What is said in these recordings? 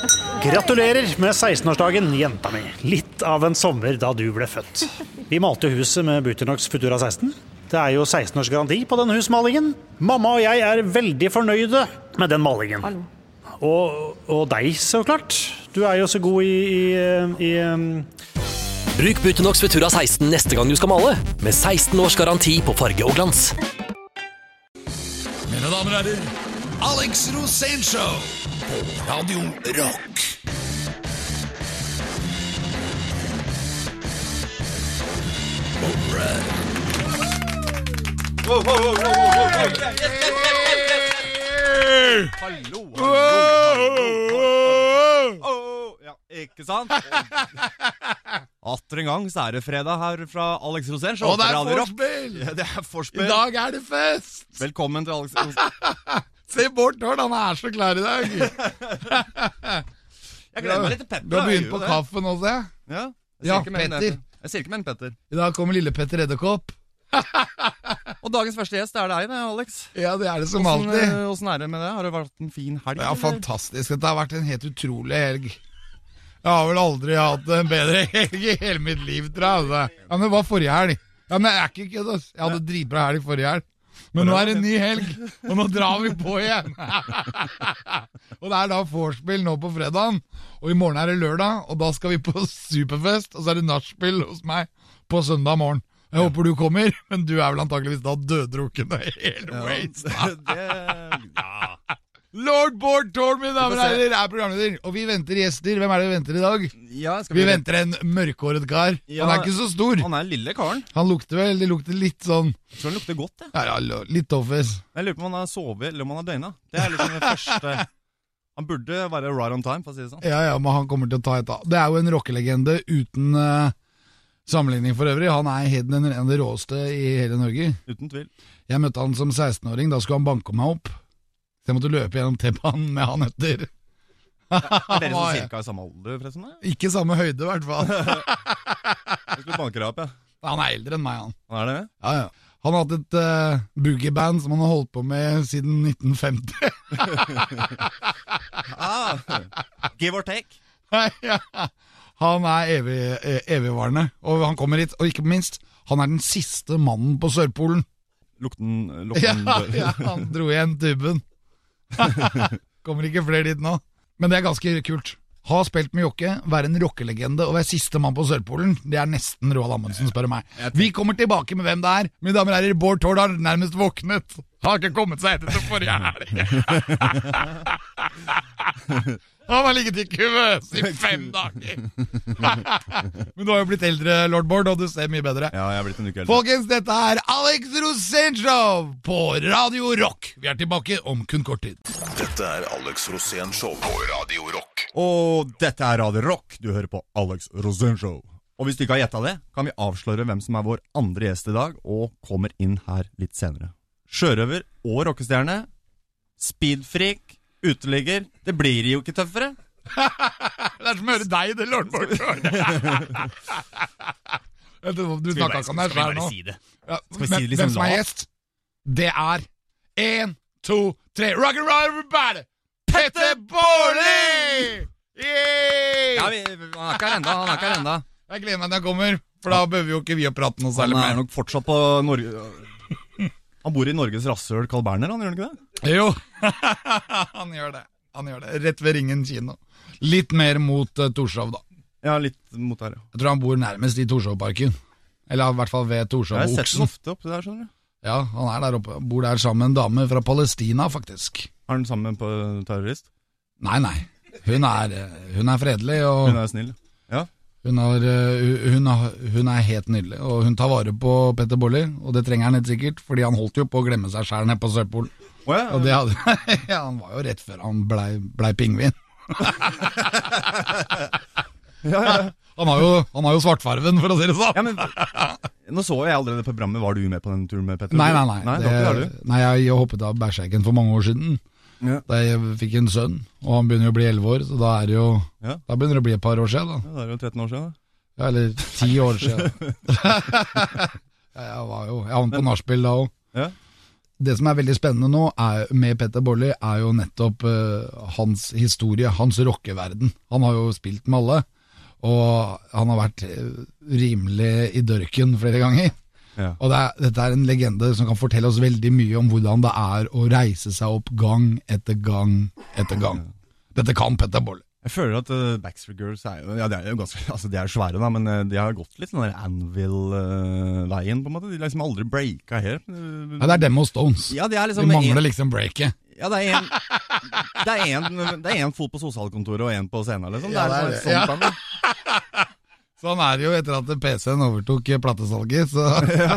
Gratulerer med 16-årsdagen, jenta mi. Litt av en sommer da du ble født. Vi malte huset med Butonox Futura 16. Det jo 16 års garanti på den husmalingen. Mamma og jeg veldig fornøyde med den malingen. Og deg, så klart. Du jo så god i Bruk Butonox Futura 16 neste gang du skal male, med 16 års garanti på farge og glans. Mine damer og herrer, Alex Rosénshow på Radio Rock. Alright. Hallo. Ja, ikke sant? Atter en gang så det fredag her fra Alex Rosénshow. Og det forspill! Ja, det forspill. I dag det fest! Velkommen til Alex Rosénshow. Se bort, han så klar i dag. Jeg gleder meg litt til Petter. Du har begynt på kaffe nå, se. Ja, Petter. Jeg sier ikke mer enn Petter. I dag kommer lille Petter Edderkopp. Og dagens første gjest deg, det, Alex. Ja, det det som alltid. Hvordan det med det? Har det vært en fin helg? Ja, fantastisk. Det har vært en helt utrolig helg. Jeg har vel aldri hatt en bedre helg i hele mitt liv, tror jeg. Ja, men det var forrige helg. Ja, men jeg ikke kødd. Jeg hadde dritbra helg forrige helg. Men nå det en ny helg, og nå drar vi på igjen. Og det da vorspiel nå på fredagen, og i morgen det lørdag, og da skal vi på superfest, og så det nachspiel hos meg på søndag morgen. Jeg håper du kommer, men du vel antageligvis da døddrukken hele veien. Lord Bård Tord, mine damer og herrer, programleder. Og vi venter gjester. Hvem det vi venter i dag? Ja, vi venter en mørkhåret kar. Ja, han ikke så stor. Han lille karen. Han lukter vel, det lukter litt sånn. Jeg tror han lukter godt, Ja, litt toffes. Jeg lurer på om han har sovet, eller om han har døgnet. Det liksom det første. Han burde være right on time, for å si det sånn. Ja, men han kommer til å ta et av. Det jo en rockelegende uten sammenligning for øvrig. Han helt en av de råeste i hele Norge. Uten tvil. Jeg møtte han som 16-åring, da skulle han banke meg opp. Så jeg måtte løpe gjennom T-banen med han etter. Dere som cirka i samme alder, forresten? Ikke samme høyde, i hvert fall. Jeg skulle banke deg opp, ja. Han eldre enn meg, han. Han det? Ja. Han har hatt et boogie-band som han har holdt på med siden 1950. Give or take. Ja. Han evigvarende, og han kommer hit, og ikke minst, han den siste mannen på Sørpolen. Lukten ja, han dro igjen tuben. Kommer ikke flere dit nå. Men det ganske kult. Ha spilt med Jokke, være en rockelegende og være siste mann på Sørpolen. Det nesten Roald Amundsen, spør meg. Vi kommer tilbake med hvem det Mine damer og herrer, Bård Tord har nærmest våknet. Har ikke kommet seg etter til forrige helg. Han har ligget i kuvøs i 5 dager. Men du har jo blitt eldre, Lord Bård, og du ser mye bedre. Ja, jeg har blitt en uke eldre. Folkens, dette Alex Rosénshow på Radio Rock. Vi tilbake om kun kort tid. Dette Alex Rosénshow på Radio Rock. Og dette Radio Rock. Du hører på Alex Rosénshow. Og hvis du ikke har gjettet det, kan vi avsløre hvem som vår andre gjest i dag, og kommer inn her litt senere. Sjørøver og rockestjerne, speedfreak, uteligger. Det blir jo ikke tøffere. Det som hører deg, det Lord Bård. Du snakket ikke om deg selv nå. Si det? Ja, Skal vi si det liksom hvem som lavt? Gjest? Det 1, 2, 3 Rock and roll everybody! Petter Baarli! Ja, han ikke her enda. Jeg gleder meg til han kommer, for da behøver jo ikke vi å prate noe særlig mer. Han nok fortsatt på Norge. Han bor i Norges rasshøl, Carl Berner, han gjør han ikke det? Jo, han gjør det. Rett ved Ringen kino. Litt mer mot Torshov, da. Ja, litt mot her, ja. Jeg tror han bor nærmest i Torshovparken. Eller i hvert fall ved Torshov og Oksen. Jeg har sett den ofte oppe der, skjønner du. Ja, han der oppe. Bor der sammen med en dame fra Palestina, faktisk. Er han sammen på terrorist? Nei. Hun fredelig, og hun snill. Ja. Hun helt nydelig, og hun tar vare på Petter Baarli, og det trenger han helt sikkert, fordi han holdt jo på å glemme seg selv nede på Sørpolen. Og det ja, han var jo rett før han ble pingvin. Han har jo svartfarven, for å si det sånn. Ja, men nå så jeg allerede på programmet. Var du med på den turen med Petter? Nei, jeg hoppet av Berserken for mange år siden. Ja. Da jeg fikk en sønn, og han begynner å bli 11 år, så da da begynner det å bli et par år siden. Da. Ja, det jo 13 år siden. Da. Ja, eller 10 år siden. Jeg var på nachspiel da også. Ja. det som veldig spennende nå med Petter Bolli jo nettopp hans historie, hans rockeverden. Han har jo spilt med alle, og han har vært rimelig i dørken flere ganger. Ja. Og dette en legende som kan fortelle oss veldig mye om hvordan det å reise seg opp gang etter gang etter gang. Dette kan Petter Bolli. Jeg føler at Backstreet Girls ja, de jo ganske, altså de svære da, men de har gått litt sånn der Anvil-veien på en måte. De liksom aldri breaka helt. Ja, det dem og Stones. Ja, liksom de mangler liksom breaket. Ja, det en fot på sosialkontoret og en på scenen, liksom. Ja, det sånn. Ja. Sånn det jo etter at PC-en overtok platesalget, så,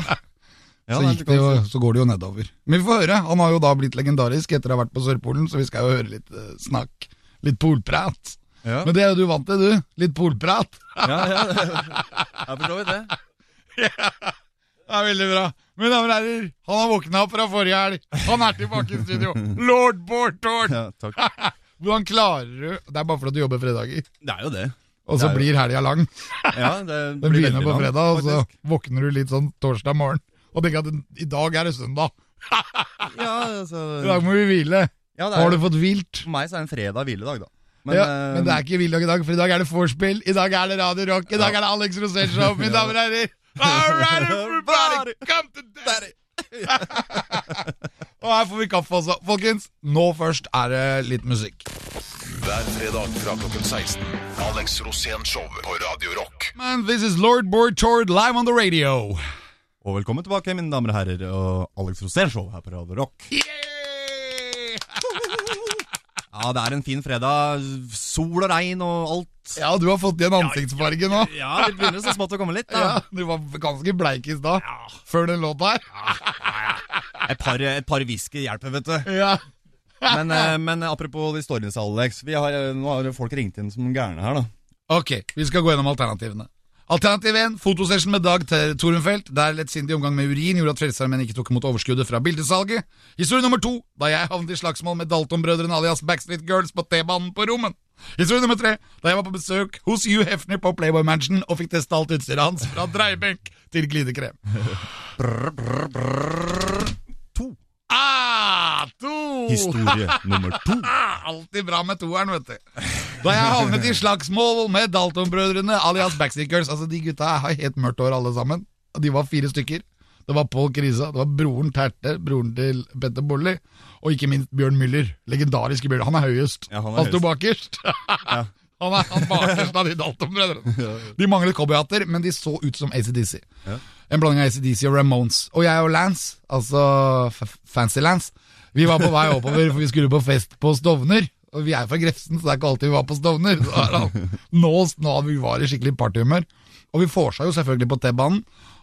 så går det jo nedover. Men vi får høre, han har jo da blitt legendarisk etter å ha vært på Sørpolen, så vi skal jo høre litt snakk, litt polprat. Ja. Men det jo du vant til, du. Litt polprat. Ja, jeg forstår det. Ja, det veldig bra. Mine damer og herrer, han har våknet opp fra forrige helg. Han tilbake i studio. Lord Bård Tord. Ja, takk. Hvordan klarer du? Det bare fordi du jobber fredager. Det jo det. Og så blir helga lang. Ja, det den begynner på fredag, og så våkner du litt sånn torsdag morgen, og tenker at i dag det søndag. Ja, altså... I dag må vi hvile. Ja, har du fått hvilt? For meg så det en fredag hviledag da. Men det ikke hviledag i dag, for i dag det vorspiel, i dag det Radio Rock, i dag det Alex Rosén Show, mine damer og herrer. All right, everybody, come to daddy. Og her får vi kaffe også. Folkens, nå først det litt musikk. Hver fredag fra klokken 16. Alex Rosén Show på Radio Rock. Man, this is Lord Bård Tord live on the radio. Og velkommen tilbake, mine damer og herrer, og Alex Rosén Show her på Radio Rock. Yeah! Ja, det en fin fredag. Sol og regn og alt. Ja, du har fått igjen ansiktsfarge nå. Ja, det begynner så smått å komme litt da. Ja, du var ganske bleik i stad, før den låta her. Et par whisky hjelper, vet du. Ja. Men apropos de storyene, Alex, nå har folk ringt inn som gærne her da. Ok, vi skal gå gjennom alternativene. Alternativ 1, fotosession med Dag Torenfeldt, der lettsindig omgang med urin gjorde at Frelsesarmeen ikke tok imot overskuddet fra bildesalget. Historie nummer 2, da jeg havnet i slagsmål med Dalton-brødrene alias Backstreet Girls på T-banen på Rommen. Historie nummer 3, da jeg var på besøk hos Hugh Hefner på Playboy Mansion og fikk testet alt utstyret hans fra dreiebenk til glidekrem. 2. 2! Historie nummer 2. Alltid bra med toeren, vet du. Da jeg havnet i slagsmål med Dalton-brødrene alias Backstreet Girls. Altså, de gutta har helt mørkt hår alle sammen. De var 4 stykker. Det var Paul Krisa, det var broren Terte, broren til Petter Bolli, og ikke minst Bjørn Müller. Legendariske Bjørn. Han høyest. Ja, han sto bakerst. Ja. Han bakerst av de Dalton-brødrene. De manglet cowboyhatter, men de så ut som AC/DC. Ja. En blanding av AC/DC og Ramones. Og jeg og Lance, altså Fancy Lance, vi var på vei oppover, for vi skulle på fest på Stovner. Og vi fra Grefsen, så det ikke alltid vi var på Stovner. Nå vi var i skikkelig partyhumør. Og vi forsa jo selvfølgelig på T-banen.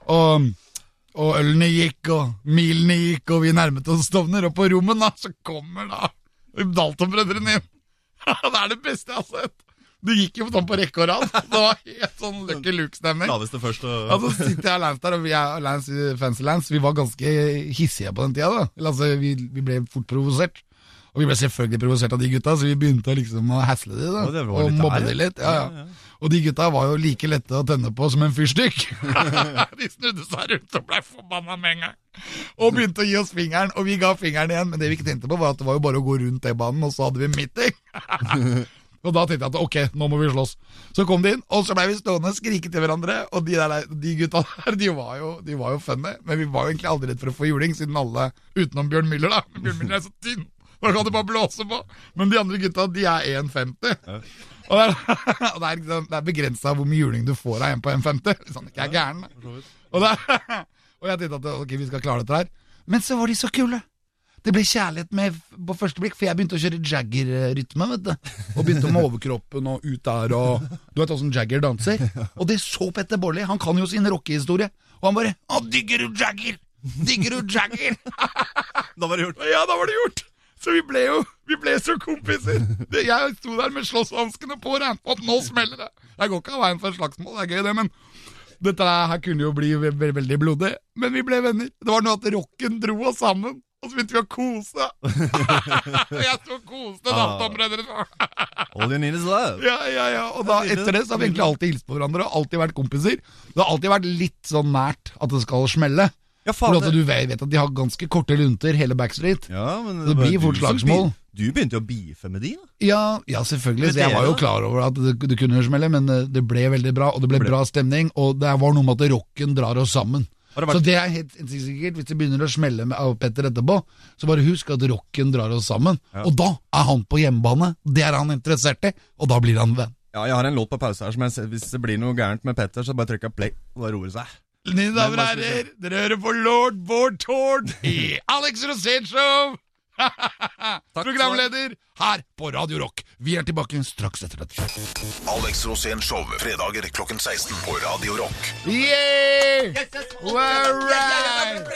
Og ølene gikk, og milene gikk, og vi nærmet oss Stovner. Og på rommet da, så kommer da Dalton-brødrene inn. Det det beste jeg har sett. Det gikk jo sånn på rekke og rad. Det var helt sånn Lucky Luke-stemning. Laveste først og... Ja, så sitter jeg og Lance der, og vi Lance, Fancy Lance, vi var ganske hissige på den tida da. Altså, vi ble fort provosert. Og vi ble selvfølgelig provosert av de gutta, så vi begynte liksom å hassle de da. Og mobbe de litt, ja. Og de gutta var jo like lette å tenne på som en fyrstykk. De snudde seg rundt og ble forbanna med en gang. Og begynte å gi oss fingeren, og vi ga fingeren igjen. Men det vi ikke tenkte på var at det var jo bare å gå rundt T-banen, og så hadde vi meeting. Og da tenkte jeg at ok, nå må vi slåss. Så kom de inn, og så ble vi stående og skrike til hverandre. Og de gutta der, de var jo funny. Men vi var jo egentlig aldri redd for å få juling, siden alle, utenom Bjørn Müller da. Men Bjørn Müller så tynn, da kan du bare blåse på. Men de andre gutta, de 1,50. Og det begrenset hvor mye juling du får av en på 1,50. Sånn, ikke gæren. Og jeg tenkte at ok, vi skal klare dette her. Men så var de så kule. Det ble kjærlighet med på første blikk, for jeg begynte å kjøre Jagger-rytme, vet du. Og begynte med overkroppen og ut der, og du vet hvordan Jagger danser. Og det så Petter Bolli, han kan jo sin rockehistorie. Og han bare, digger du Jagger? Digger du Jagger? Da var det gjort. Ja, da var det gjort. Så vi ble så kompiser. Jeg sto der med slåsshanskene på, og nå smeller det. Jeg går ikke av veien for et slagsmål, det gøy det, men dette her kunne jo bli veldig blodig. Men vi ble venner. Det var noe at rocken dro oss sammen. Og så begynte vi å kose. Jeg så koste Dalton-brødrene. All you need is love. Ja. Og da, etter det så har vi egentlig alltid hilst på hverandre og alltid vært kompiser. Det har alltid vært litt sånn nært at det skal smelle. Ja, for at du vet at de har ganske korte lunter, hele Backstreet. Ja, men det blir fort slagsmål. Du begynte jo å beefe med de, da. Ja, selvfølgelig. Så jeg var jo klar over at det kunne smelle, men det ble veldig bra, og det ble bra stemning, og det var noe med at rocken drar oss sammen. Så det er helt sikkert, hvis det begynner å smelle med Petter etterpå, så bare husk at rocken drar oss sammen, og da er han på hjemmebane, det er han interessert i, og da blir han venn. Ja, jeg har en låt på pause her som jeg ser, hvis det blir noe gærent med Petter, så bare trykker jeg play, og da roer det seg. Mine damer og herrer, dere hører på Lord Bård Tord i Alex Rosén Show. Programleder her på Radio Rock. Vi er tilbake straks etter dette. Alex Rosén Show, fredager klokken 16 på Radio Rock. Yeah! All right!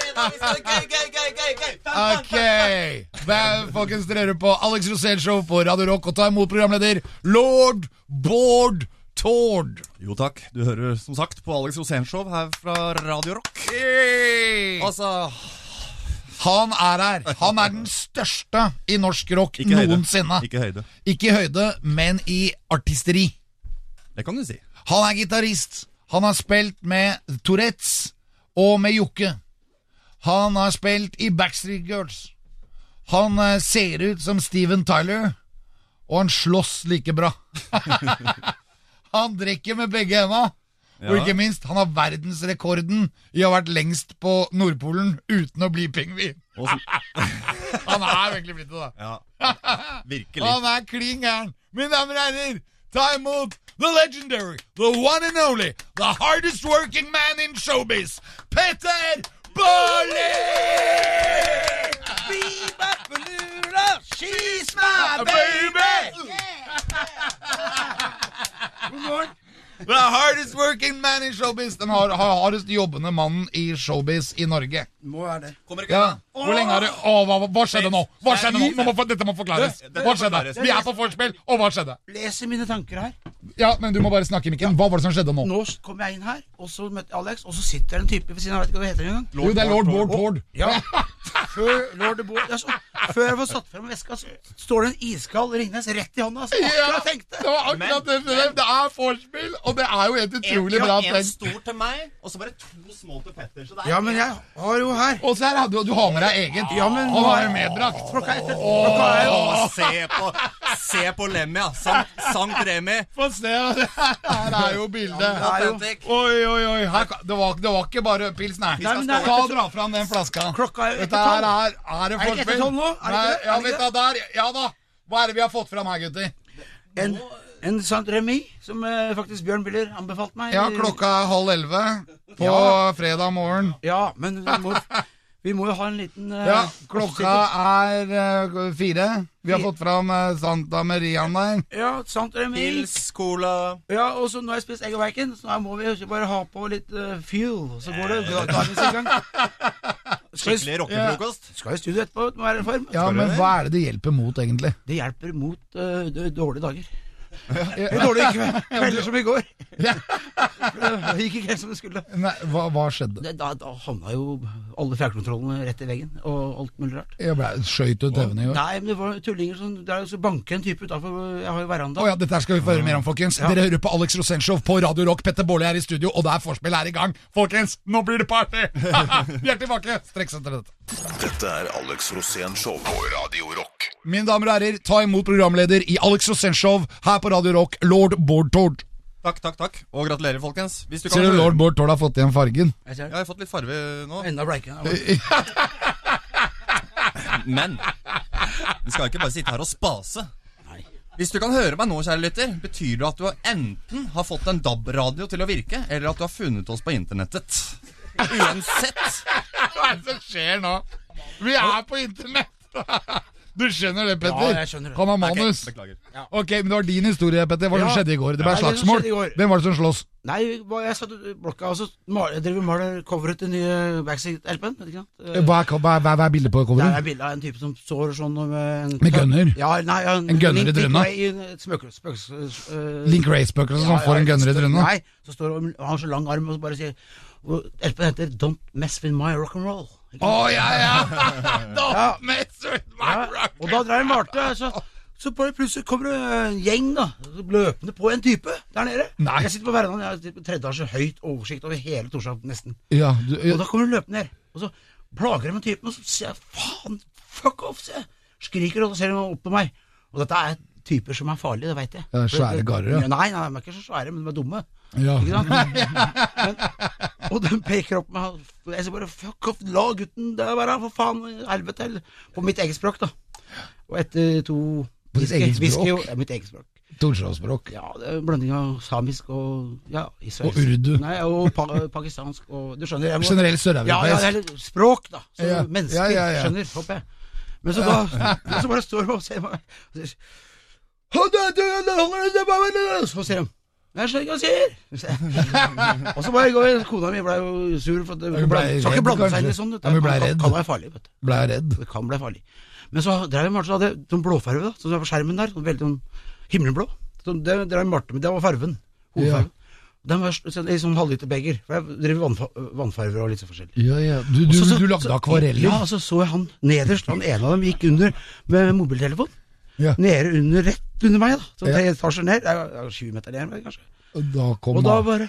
Ok, folkens, dere hører på Alex Rosén Show på Radio Rock, og ta imot programleder Lord Bård Tord. Jo takk, du hører som sagt på Alex Rosén Show her fra Radio Rock. Altså, han er her. Han er den største i norsk rock noensinne. Ikke høyde. Ikke i høyde, men i artisteri. Det kan du si. Han er gitarist. Han har spilt med Tourettes og med Jokke. Han har spilt i Backstreet Girls. Han ser ut som Steven Tyler, og han slåss like bra. Han drikker med begge hendene, og ikke minst, han har verdensrekorden i å ha vært lengst på Nordpolen uten å bli pingvin. Han er virkelig blitt det, da. Ja, virkelig. Han er klin gæren. Mine damer og herrer, ta imot the legendary, the one and only, the hardest working man in showbiz, Petter Baarli! She's my baby! God morgen. The hardest working man in showbiz. Den hardest jobbende mannen i showbiz i Norge. Må være det. Kommer ikke Hvor lenge har det hva skjedde nå? Hva skjedde nå? Dette må forklares. Hva skjedde? Vi er på forspill, og hva skjedde? Leser mine tanker her. Ja, men du må bare snakke i mikken. Hva var det som skjedde nå? Nå kom jeg inn her, og så møtte Alex, og så sitter det en type ved siden av, jeg vet ikke hva det heter engang. Jo, det er Lord Bård Tord. Ja, før jeg får satt frem veska, så står det en iskald Ringnes rett i hånda. Så jeg tenkte. Det var akkurat det er forspill, og det er jo helt utrolig bra tenkt. En stor til meg, og så bare 2 små til Petter. Så det er ja, men jeg har jo her. Og så her, du har med deg eget. Ja, men han har medbrakt. Klokka er jo Se på Lemmy, Sankt Remi. Få se, her er jo bildet. Oi, det var ikke bare pils, nei. Dra fram den flaska. Dette her er det forspill. Er det ikke etter 12 nå? Ja, vet du, der. Ja da. Hva er det vi har fått fram her, gutter? En Sankt Remi, som faktisk Bjørn Biller anbefalt meg. Ja, klokka er 10:30 på fredag morgen. Ja, men vi må jo ha en liten ja, klokka er 4. Vi har fått fram Santa Marian der. Ja, Sankt Remi. Pils, cola. Ja, og så nå har jeg spist egg og bacon, så nå må vi bare ha på litt fuel, så går det dagens i gang. Skikkelig rockefrokost. Skal i studio etterpå, det må være en form. Ja, men hva er det hjelper mot, egentlig? Det hjelper mot dårlige dager. Dårlige kvelder som i går. Det gikk ikke helt som det skulle. Nei, hva skjedde? Da havna jo alle fjernkontrollene rett i veggen, og alt mulig rart. Jeg ble skjøyt ut evne i år. Nei, men det var tullinger som der så banket en type utenfor. Jeg har jo veranda. Ja, dette skal vi få høre mer om, folkens. Dere hører på Alex Rosén Show på Radio Rock. Petter Baarli er i studio, og det er forspill her i gang. Folkens, nå blir det party! Vi er tilbake streks etter dette. Dette er Alex Rosén Show på Radio Rock. Mine damer og herrer, ta imot programleder i Alex Rosén Show her på Radio Rock, Lord Bård Tord. Takk. Og gratulerer, folkens. Ser du Lord Bård Tord har fått igjen fargen? Ja, jeg har fått litt farve nå. Enda bleikere. Men vi skal ikke bare sitte her og spase. Nei. Hvis du kan høre meg nå, kjære lytter, betyr det at du enten har fått en DAB-radio til å virke, eller at du har funnet oss på internettet. Uansett. Hva er det som skjer nå? Vi er på internett. Du skjønner det, Petter? Ja, jeg skjønner det. Han har manus. Okay, beklager. Ja. Ok, men det var din historie, Petter. Hva som skjedde i går? Det ble slagsmål. Hvem var det som slåss? Nei, jeg satt i blokka, og så drev vi maler coveret til nye Backstreet-LP-en, vet ikke sant? Hva er bildet på coveret? Det er bildet av en type som står sånn med gunner? Ja, nei, en gunner i drønna? Link Ray-spøkelse som får en gunner i drønna? Nei, så står han har så lang arm og så bare sier LP-en heter Don't Mess With My Rock'n'Roll. Ja. Don't mess with my rock. Og da drar en varte, så bare plutselig kommer det en gjeng da, løpende på en type der nede. Nei. Jeg sitter på verandaen, jeg sitter på 3. etasje, høyt oversikt over hele Torshov nesten. Ja, og da kommer du løpende ned. Og så plager jeg med typen, og så sier jeg, faen, fuck off, sier jeg. Skriker, og så ser han opp på meg. Og dette er typer som er farlige, det vet jeg. Ja, svære garrer, ja. Nei, de er ikke så svære, men de er dumme. Ja. Ikke sant? Og de peker opp meg, og jeg sier bare, fuck off, la gutten, det er bare, for faen, helvete, på mitt eget språk da. Og etter 2 På ditt eget språk? Ja, mitt eget språk. Tordsjåspråk. Ja, det er en blanding av samisk og, ja, israelsk. Og urdu. Nei, og pakistansk, og du skjønner, jeg må... Generelt søreuropeisk. Ja, det er språk da, så Ja. mennesker Ja. skjønner, håper jeg. Men så da, så bare står de og ser meg, og sier, så sier de, jeg skjønner ikke hva jeg sier. Og så bare går jeg, kona mi ble jo sur, for det skal ikke blande seg inn i sånn. Ja, men ble redd. Det kan være farlig, vet du. Ble jeg redd. Det kan bli farlig. Men så drev jeg Marte, så hadde jeg sånn blåfarve da, sånn på skjermen der, sånn veldig sånn himmelblå. Så det drev jeg Marte, men det var farven, hovedfarven. Den var i sånn halvliter beger, for jeg driver vannfarver og litt så forskjellig. Ja. Du lagde akvareller? Ja, så jeg han nederst, han ene av dem gikk under med mobiltelefon. Ja. Nede under, rett under meg da, så 3 etasjer ned, jeg var 20 meter ned kanskje. Og da bare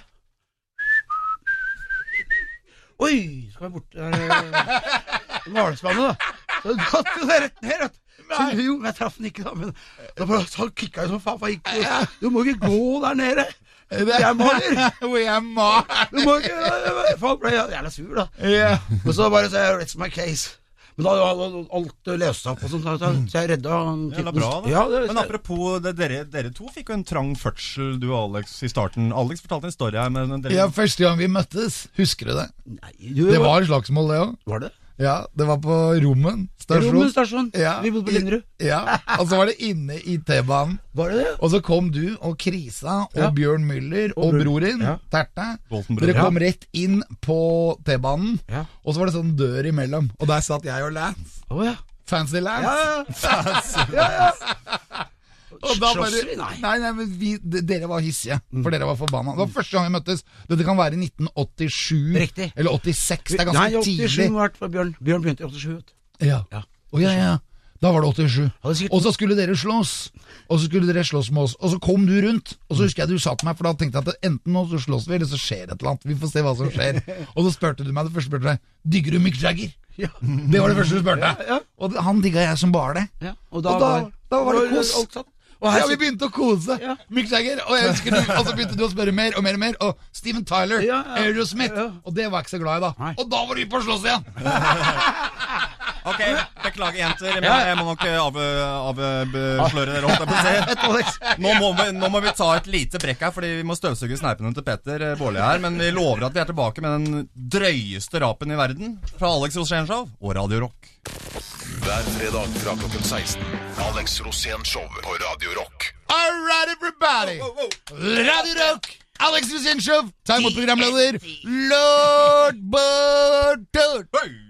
oi, skal jeg bort malespannet da, så datt jo det rett ned, vet du. Så, jo, men jeg traff den ikke da, men da bare, så kikket jeg som faen, for jeg gikk, du må ikke gå der nede, jeg maler, du må ikke, folk ble jævla sur da, og så bare så jeg, it's my case. Men da hadde alt løst seg opp og sånt, så jeg redda Jævla bra da. Ja, Men apropos, dere to fikk jo en trang fødsel, du og Alex, i starten. Alex fortalte en story her, men dere... Ja, første gang vi møttes, husker du det? Nei, Det var slagsmål det også. Var det? Ja, det var på Rommen stasjon. Rommen stasjon, Ja. vi bodde på Linderud. Ja, og så var det inne i T-banen. Var det det? Og så kom du og Krisa og Ja. Bjørn Müller og bror din, Ja. Terte. Boltenbror. Dere kom rett inn på T-banen, Ja. og så var det sånn dør imellom. Og der satt jeg og Lance. Åja. Fancy Lance. Ja. Og da bare, Slåss vi? Nei. nei, men dere var hissige, for dere var forbanna. Det var første gang vi møttes. Dette kan være 1987 Riktig. eller 86. Det er Nei, ganske 87 tidlig. var det for Bjørn. Bjørn begynte i 87, vet du. Ja. Ja. Ja. Da var det 87. Hadde sikkert- Og så skulle dere slåss. Og så skulle dere slåss med oss. Og så kom du rundt. Og så husker jeg du sa til meg, for da tenkte jeg at enten nå så slåss vi, eller så skjer et eller annet. Vi får se hva som skjer. Og så spurte du meg, det første spurte deg, digger du Mick Jagger? Ja. Det var det første du spurte. Ja. Og han digga jeg som bare det. Ja. Og da var det kos. alt satt. Og her Ja, vi begynte å kose. Ja. Mick Jagger. Og jeg husker du, og så begynte du å spørre mer og mer og mer. Og Steven Tyler, Ja. Aerosmith. Ja. Og det var jeg ikke så glad i da. Nei. Og da var vi på å slåss igjen. Ok, beklager jenter, men jeg må nok avsløre dere, holdt jeg på å si. Nå må vi ta et lite brekk her, fordi vi må støvsuge sneipene til Petter Bårli her, men vi lover at vi er tilbake med den drøyeste rapen i verden, fra Alex Rosén Show og Radio Rock. Hver fredag fra klokken 16. Alex Rosén Show på Radio Rock. All right, everybody. Radio Rock. Alex Rosén Show. Ta imot programleder Lord Bartord.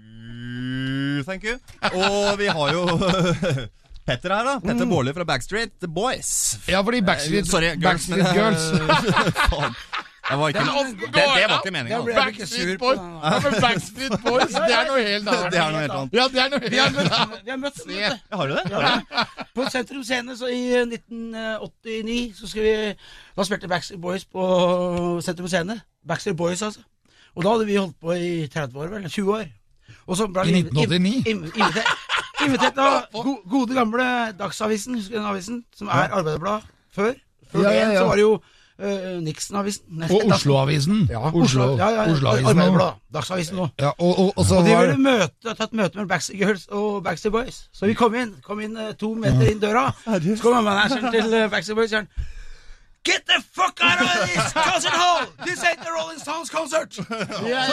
Thank you. Og vi har jo Petter her da, Petter Bårli fra Backstreet The Boys. Ja, fordi Backstreet Girls. Faen. Det var ikke meningen. Backstreet Boys. Ja, men Backstreet Boys, det er noe helt annet. Det er noe helt annet. Ja, det er noe helt annet. Vi har møtt vet du. Har du det? På Sentrum Scene, så i 1989 så skal vi, da spilte Backstreet Boys på Sentrum Scene. Backstreet Boys altså. Og da hadde vi holdt på i 30 år, vel, 20 år. Og så ble I 1989? Invitert av gode gamle Dagsavisen, husker du den avisen, som er Arbeiderblad før. Ja. Så var det jo Nixon-avisen. Og Oslo-avisen. Ja, Oslo-avisen. Arbeiderblad, Dagsavisen nå. Ja, og så Og de var ville ta et møte med Backstreet Girls og Backstreet Boys. Så vi kom inn 2 meter inn døra. Så kom manageren til Backstreet Boys og sier han, get the fuck out of this concert hall! This ain't the Rolling Stones concert! Ja,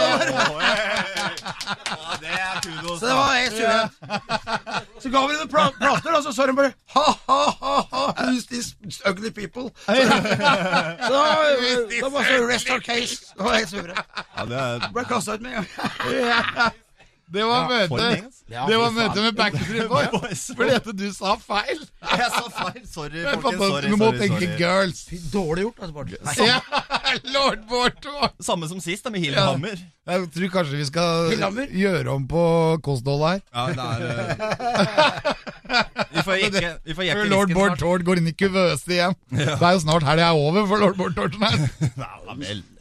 det er kudos. Så det var helt surrent. Så ga vi dem prater, og så så de bare ha, who's these ugly people? Så da var så rest our case. Det var helt surrent. Ja, det er... Ble kastet ut med en gang. Det var møte. Ja, Det var fy møte faen. med Backstreet Boys. Fordi at du sa feil. Jeg sa feil, sorry Det er folkens, fantastisk. Du må tenke sorry. girls. Fy, dårlig gjort, altså, Bård. Ja, Lord Bartord. Samme som sist da, med Hillehammer. Jeg tror kanskje vi skal Lillehammer? gjøre om på kostholdet her. Ja, det er... Vi får jekke Lord visken snart. Bartord går inn i kuvøse igjen. Det er jo snart helgen er over for Lord Bartord. Ja, vel.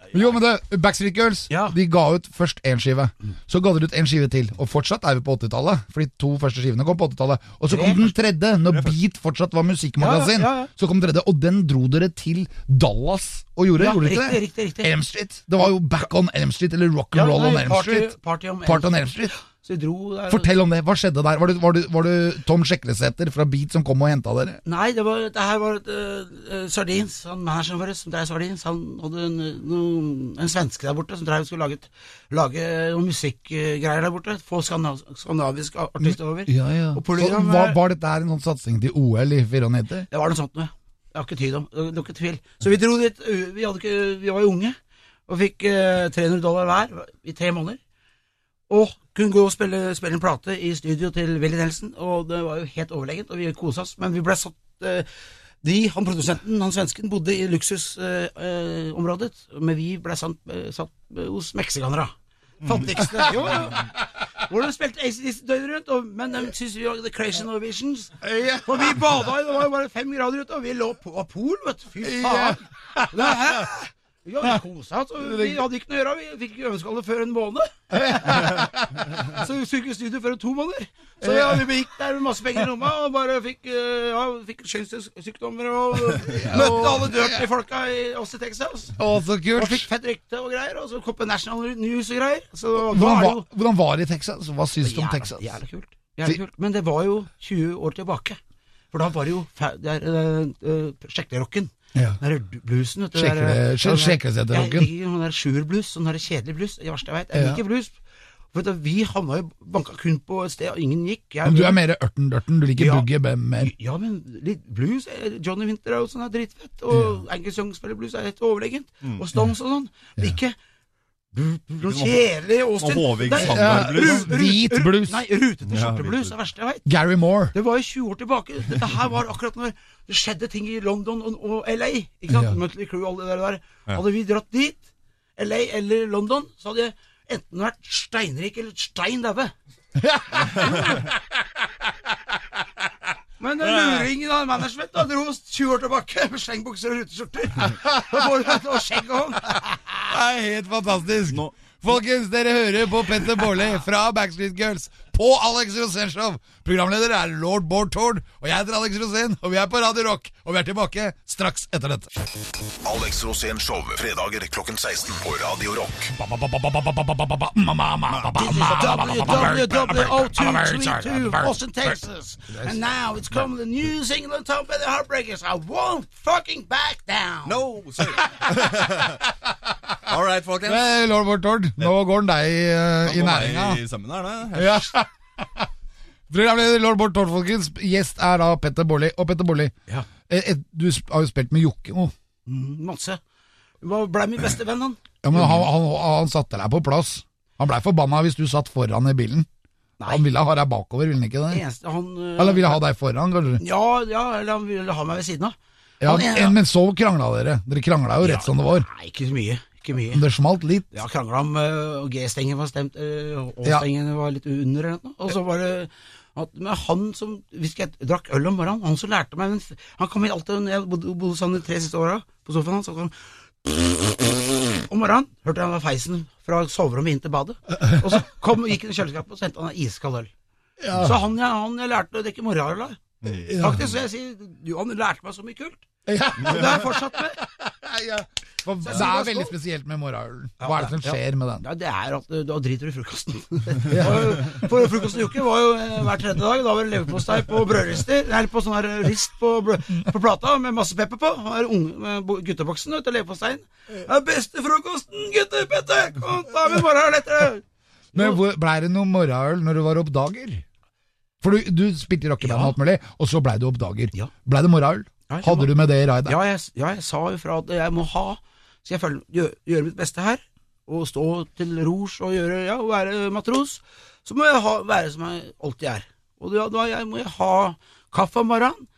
Jo, men det, Backstreet Girls, de ga ut først en skive. Så ga de ut en skive til. Og fortsatt er vi på 80-tallet, for de 2 første skivene kom på 80-tallet. Og så kom den tredje, når Beat fortsatt var musikkmagasin. Så kom den tredje, og den dro dere til Dallas og gjorde det ikke det? Riktig. Elm Street. Det var jo Back on Elm Street, eller Rock and Roll on Elm Street. Party on Elm Street. Så vi dro der. Fortell om det, hva skjedde der? Var det Tom Sjeklesæter fra Beat som kom og hentet dere? Nei, det her var Sardins, han manageren vår som drev Sardins. Han hadde en svenske der borte som drev og skulle lage noen musikkgreier der borte. Få skandinaviske artister over. Og program, var dette her en sånn satsing til OL i 94? Det var noe sånt noe. Jeg har ikke tid om, det var ikke tvil. Så vi dro dit, vi var jo unge, og fikk $300 hver i 3 måneder. Og kunne gå og spille en plate i studio til Willie Nelson, og det var jo helt overlegent, og vi koset oss, men vi ble satt, han produsenten, han svensken, bodde i luksusområdet, men vi ble satt hos meksikanere. Fattigste, jo. Hvor de spilte ACDC døgnet rundt, men de synes vi var The Crazy Norwegians. For vi badet, det var jo bare 5 grader ute, og vi lå på pool, vet du, fy faen. Det her... Ja, vi koset, vi hadde ikke noe å gjøre, vi fikk ikke øveskalle før en måned. Så vi fikk studio før 2 måneder. Så vi gikk der med masse penger i rommet, og bare fikk kjønnssykdommer, og møtte alle dirty folka i Texas. Så kult. Og fikk fett rykte og greier, og så kom på National News og greier. Så hvordan var det i Texas? Hva synes du om Texas? Jævlig kult. Men det var jo 20 år tilbake. For da var det jo sjeklerocken. Den der bluesen, vet du. Sjeklesæter-rocken. Den der sjurblues, sånn der kjedelig blues. Det verste jeg vet. Jeg liker blues. For vi havna jo banka kun på et sted, og ingen gikk. Men du er mer ørten, du liker boogie mer. Ja, men litt blues. Johnny Winter er jo sånn dritfett, og Angus Young spiller blues er helt overlegent. Og Stones og sånn. Det er ikke noe kjedelig Austin. Hvit blues. Nei, rutete skjorteblues er det verste jeg vet. Gary Moore. Det var jo 20 år tilbake. Dette her var akkurat når det skjedde ting i London og LA, ikke sant? Mötley Crüe og alle det der. Hadde vi dratt dit, LA eller London, så hadde jeg enten vært steinrik eller steindauve. Men luringen av management da dro oss 20 år tilbake med slengbukser og ruteskjorter og skjegg og hånd. Det er helt fantastisk. Folkens, dere hører på Petter Baarli fra Backstreet Girls på Alex Rosén Show. Programleder er Lord Bård Tord, og jeg heter Alex Rosén, og vi er på Radio Rock, og vi er tilbake straks etter dette. Alex Rosén Show, fredager klokken 16 på Radio Rock. WWO232 Austin, Texas. And now it's coming the new single on top of the Heartbreakers. I won't fucking back down. No, sir. All right, folkens. Lord Bård Tord, nå går den deg i næringa. I sømmen her, da. Ja. Programleder Lord Bård Tord, folkens. Gjest er da Petter Baarli. Og Petter Baarli, du har jo spilt med Jokke. Masse. Hva ble min beste venn, han? Ja, men han satte deg på plass. Han ble forbanna hvis du satt foran i bilen. Nei. Han ville ha deg bakover, ville han ikke det? Eller ville ha deg foran, kanskje? Ja, eller han ville ha meg ved siden av. Ja, men så krangla dere. Dere krangla jo rett som det var. Nei, ikke så mye. Det smalt litt. Ja, krangla om G-stengen var stemt, Å-stengen var litt under eller noe. Og så var det med han som, hvis jeg drakk øl om morgenen, han som lærte meg, han kom inn alltid, når jeg bodde sånn de 3 siste årene, på sofaen hans, så kom han, om morgenen, hørte han feisen fra soverommet inn til badet, og så gikk han i kjøleskapet, og så hentet han iskald øl. Ja. Så han jeg lærte å drikke morgenøl av. Faktisk, så jeg sier, han lærte meg så mye kult. Ja. Og det har jeg fortsatt med. Ja. Det er veldig spesielt med morgenølen. Hva er det som skjer med den? Ja, det er at da driter du i frokosten. For frokosten i uke var jo hver 3. dag. Da var det leverpostei på brødrister, eller på sånn her rist på plata med masse pepper på. Han er unge gutteboksen ut av leverposteien. Det er beste frokosten, gutter, Petter! Kom, ta med morgenøl etter det! Men ble det noe morgenøl når du var oppdager? For du spilte i rockeband og alt mulig, og så ble du oppdager. Ble det morgenøl? Hadde du med det i raidet? Ja, jeg sa jo fra at jeg må ha, så jeg gjøre mitt beste her, og stå til rors og være matros, så må jeg være som jeg alltid er. Og da må jeg ha kaffe om morgenen,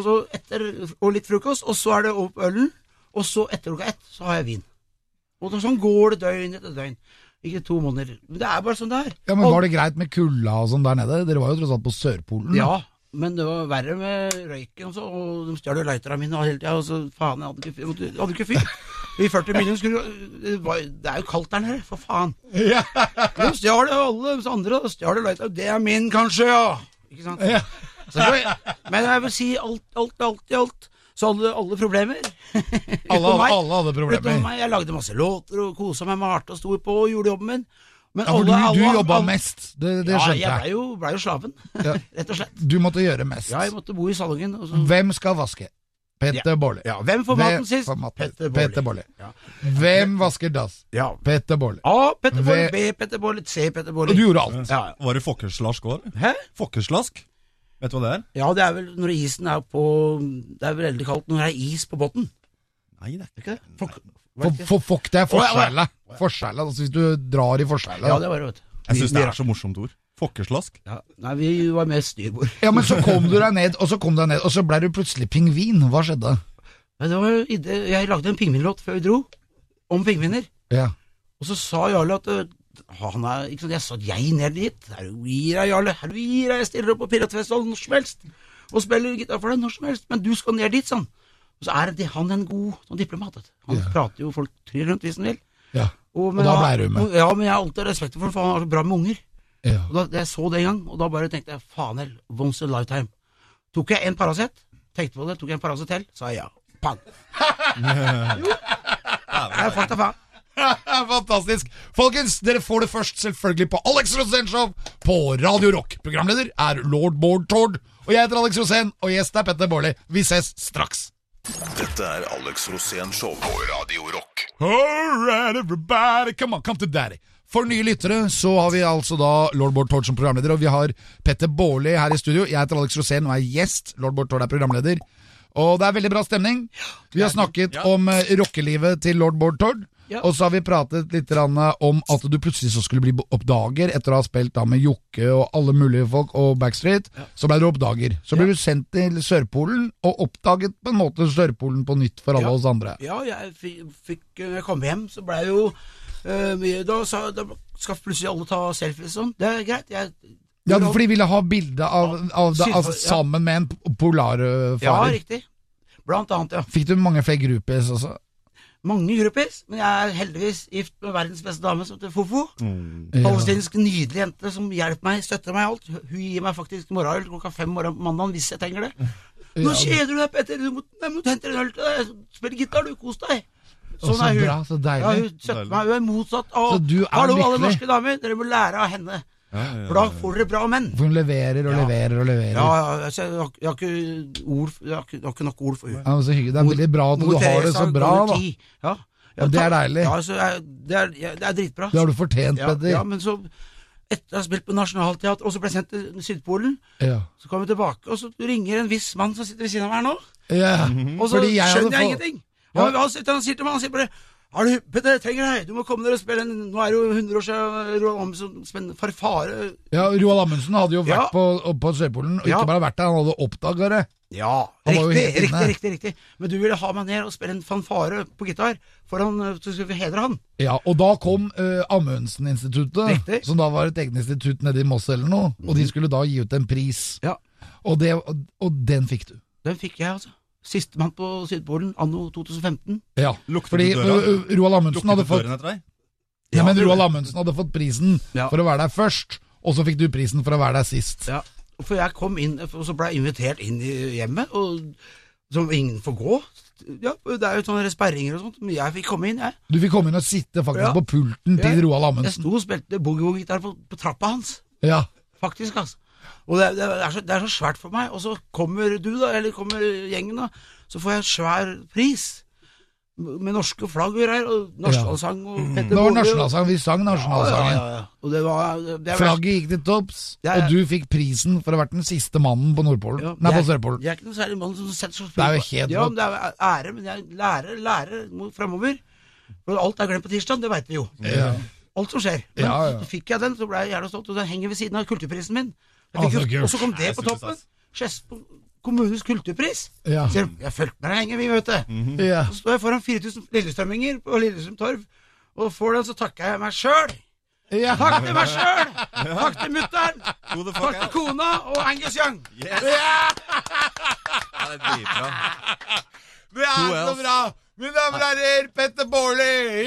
og litt frokost, og så er det opp ølen, og så etter klokka 1 så har jeg vin. Og sånn går det døgn etter døgn. Ikke 2 måneder. Det er bare sånn det er. Ja, men var det greit med kulda og sånn der nede? Dere var jo tross alt på Sørpolen. Ja, men det var verre med røyken og så, og de stjal lighterne mine hele tiden, og så faen, jeg hadde ikke fyr. I 40 millioner det jo kaldt der nede, for faen. De stjal det alle andre, stjal det lighter. Det min kanskje, ja. Ikke sant? Men jeg vil si alt. Så alle problemer. Alle hadde problemer. Jeg lagde masse låter og koset meg med hardt og stor på og gjorde jobben min. Men du jobbet mest, det skjønte jeg. Jeg ble jo slaven, rett og slett. Du måtte gjøre mest. Ja, jeg måtte bo i salongen. Hvem skal vaske? Petter Bolle. Ja, hvem får maten sist? Petter Bolle. Ja. Hvem vasker dass? Ja. Petter Bolle. A, Petter Bolle, B, Petter Bolle, C, Petter Bolle. Og du gjorde alt. Ja. Var det fokkerslask også? Hæ? Fokkerslask? Vet du hva det er? Ja, det vel når isen på det veldig kaldt når det is på båten. Nei, det ikke det. Fokk, det forskjellet. Forskjellet, altså hvis du drar i forskjellet. Ja, det var det, vet du. Jeg synes det så morsomt ord. Fokkerslask? Ja, nei, vi var med styrbord. Ja, men så kom du deg ned, og så ble du plutselig pingvin. Hva skjedde? Det var jeg lagde en pingvinlåt før vi dro, om pingviner. Ja. Og så sa Jarle at ikke sant, jeg sa at jeg ned dit. Her gir jeg, Jarle. Her gir jeg stiller opp på Piratfestivalen når som helst. Og spiller gitar for deg når som helst. Men du skal ned dit, sånn. Og så han en god sånn diplomat. Han prater jo folk tryr rundt hvis han vil. Ja, og da ble du med. Ja, men jeg har alltid respekt for han er så bra med unger. Ja. Og da, jeg så det en gang, og da bare tenkte jeg, faen hell, once a lifetime. Tok jeg en Paracet, tenkte på det, tok jeg en Paracet til, sa jeg ja. Pang! Jo, det fakta faen. Fantastisk. Folkens, dere får det først selvfølgelig på Alex Rosén Show på Radio Rock. Programleder Lord Bård Tord, og jeg heter Alex Rosén, og gjest Petter Bolle. Vi ses straks. Dette Alex Rosén Show på Radio Rock. All right, everybody, come on, come to daddy. For nye lyttere så har vi altså da Lord Bård Tord som programleder, og vi har Petter Bolle her i studio. Jeg heter Alex Rosén og gjest. Lord Bård Tord programleder. Og det veldig bra stemning. Vi har snakket om rockelivet til Lord Bård Tord. Og så har vi pratet litt om at du plutselig så skulle bli oppdager etter å ha spilt da med Jokke og alle mulige folk og Backstreet. Så ble du oppdager. Så ble du sendt til Sørpolen og oppdaget på en måte Sørpolen på nytt for alle oss andre. Ja, jeg kom hjem, så ble jeg jo da skal plutselig alle ta selfies sånn. Det greit. Ja, fordi de ville ha bilde av sammen med en polarfarer. Ja, riktig. Blant annet, ja. Fikk du mange flere groupies også? Mange groupies, men jeg heldigvis gift med verdens beste dame som heter Fofo. Palestinsk nydelig jente som hjelper meg, støtter meg alt. Hun gir meg faktisk morgenøl klokka 5 morgen på mandagen hvis jeg trenger det. Nå kjeder du deg, Petter, du må hente en øl til deg. Spill gitar, du, kos deg. Sånn så hun. Bra, så deilig. Ja, hun støtter meg, hun motsatt av hallo, alle norske damer, dere må lære av henne. For da får dere bra menn. For hun leverer og leverer og leverer. Ja, jeg har ikke nok ord for henne. Ja, så hyggelig. Det veldig bra at du har det så bra, da. Ja, det deilig. Ja, så det dritbra. Det har du fortjent, Petter. Ja, men så etter å ha spilt på Nationalteatret, og så ble jeg sendt til Sydpolen, så kom jeg tilbake, og så ringer en viss mann som sitter ved siden av meg her nå, og så skjønner jeg ingenting. Han sier til meg, han sier bare, Petter, jeg trenger deg, du må komme dere og spille nå det jo 100 år siden Roald Amundsen spennende farfare. Ja, Roald Amundsen hadde jo vært på Sørpolen, og ikke bare vært der, han hadde oppdaget det. Ja, riktig. Men du ville ha meg ned og spille en fanfare på gitar, så skulle vi hedre han. Ja, og da kom Amundsen-instituttet, som da var et eget institutt nede i Moss eller noe, og de skulle da gi ut en pris. Ja. Og den fikk du. Den fikk jeg, altså. Sistemann på Sydpolen, anno 2015. Ja, fordi Roald Amundsen hadde fått men Roald Amundsen hadde fått prisen for å være der først, og så fikk du prisen for å være der sist. Ja, for jeg kom inn, og så ble jeg invitert inn i hjemmet, og som ingen får gå. Ja, det jo sånne sperringer og sånt, men jeg fikk komme inn, jeg. Du fikk komme inn og sitte faktisk på pulten til Roald Amundsen. Jeg sto og spilte boogie-woogie-gitar på trappa hans. Ja. Faktisk, altså. Og det er så svært for meg, og så kommer du da, eller kommer gjengen da, så får jeg en svær pris, med norske flagg og greier, og nasjonalsang og Petter Bolle. Det var nasjonalsang, vi sang nasjonalsangen. Ja. Og det flagget gikk til topps, og du fikk prisen for å ha vært den siste mannen på Nordpolen. Nei, på Sørpolen. Jeg ikke noe særlig mann som setter så det jo helt rått. Ja, det ære, men jeg lærer fremover. For alt glemt på tirsdag, det vet vi jo. Ja. Alt som skjer. Men så fikk jeg den, så ble jeg gjerne stolt, og den henger ved siden av kulturprisen min. Og så kom det på toppen. Skedsmo kommunens kulturpris. Ja. Så jeg følte meg lenge, vi vet det. Så står jeg foran 4000 lillestrømminger på Lillestrøm Torv, og for den så takker jeg meg selv. Takk til meg selv. Takk til mutteren. Takk til kona og Angus Young. Yes. Det er dritbra. Det så bra. Mine damer og herrer, Petter Baarli!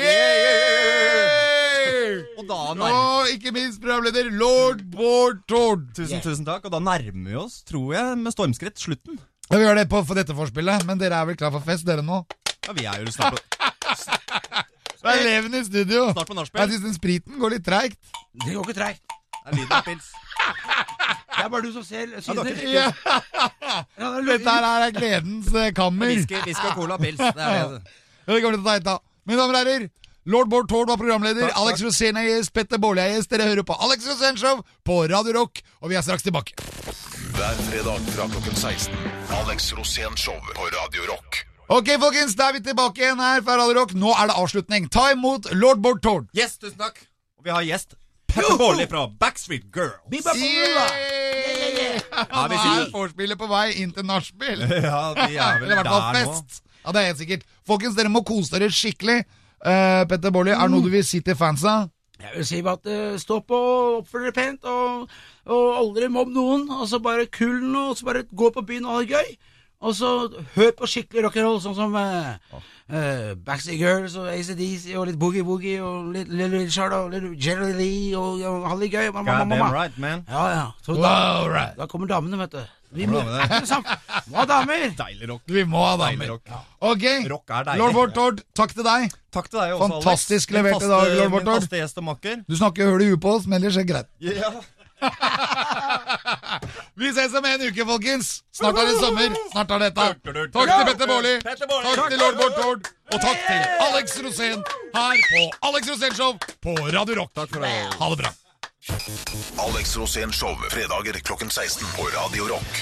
Og da Og ikke minst programleder Lord Bård Tord. Tusen takk, og da nærmer vi oss, tror jeg, med stormskritt slutten. Ja, vi gjør det på for dette forspillet, men dere er vel klar for fest, dere nå? Ja, vi er jo snart på, Det er eleven i studio. snart på nachspiel. Jeg synes den spriten går litt treigt. Det går ikke treigt. Det er lyden av pils. Det er bare du som ser syner. Ja. Ja, det Dette her er gledens kammer. Whisky og cola, pils. Det er det. Det kommer til å ta et da. Mine damer og herrer, Lord Bård Tord var programleder, Takk. Alex Rosén er gjest, Petter Baarli er gjest. Dere hører på Alex Rosén Show på Radio Rock, og vi er straks tilbake. Hver fredag fra klokken 16. Alex Rosén Show på Radio Rock. Ok, folkens, da er vi tilbake igjen her fra Radio Rock. Nå er det avslutning. Ta imot Lord Bård Tord. Yes, tusen takk. Og vi har gjest Petter Baarli fra Backstreet Girls. Bibba Bibba. Ja, vi sitter forspillet på vei inn til nachspiel. Ja, de er vel Eller i hvert fall der nå. fest. Ja, det er helt sikkert. Folkens, dere må kose dere skikkelig. Petter Baarli, er det noe du vil si til fansa? Jeg vil si at stå på og oppfør dere pent, og aldri mobb noen, og så bare kull noe, og så bare gå på byen og ha det gøy. Og så hør på skikkelig rock'n'roll, sånn som Backstreet Girls og AC/DC og litt Boogie Woogie og litt Little Richard og litt Jerry Lee og ha det gøy. God damn right, man. Ja. Så Wow, right. da kommer damene, vet du. Vi Kommer må, damene. ikke sant? Må ha damer. Deilig rock. Vi må ha Deilig damer. rock. Ok, Rock er deilig. Lord Bård Tord, takk til deg. Takk til deg også, Fantastisk Alex. levert i dag, Lord Bård Min Tord. faste gjest og makker. Du snakker høl i huet på oss, men ellers er det greit. Ja. Vi ses om en uke, folkens. Snart er det sommer. Snart er dette. Takk til Petter Baarli. Takk til Lord Bård Tord. Og takk til Alex Rosén her på Alex Rosén Show på Radio Rock. Takk for det. Ha det bra. Alex Rosén Show, fredager klokken 16 på Radio Rock.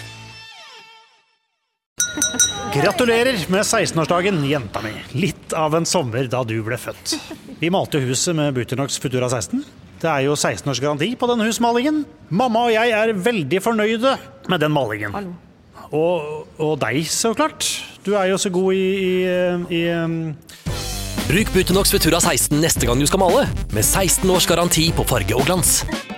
Gratulerer med 16-årsdagen, jenta mi. Litt av en sommer da du ble født. Vi malte huset med Buternox Futura 16. Det er jo 16 års garanti på denne husmalingen. Mamma og jeg er veldig fornøyde med den malingen. Og deg, så klart. Du er jo så god i Bruk Buttenox Futura 16 neste gang du skal male, med 16 års garanti på farge og glans.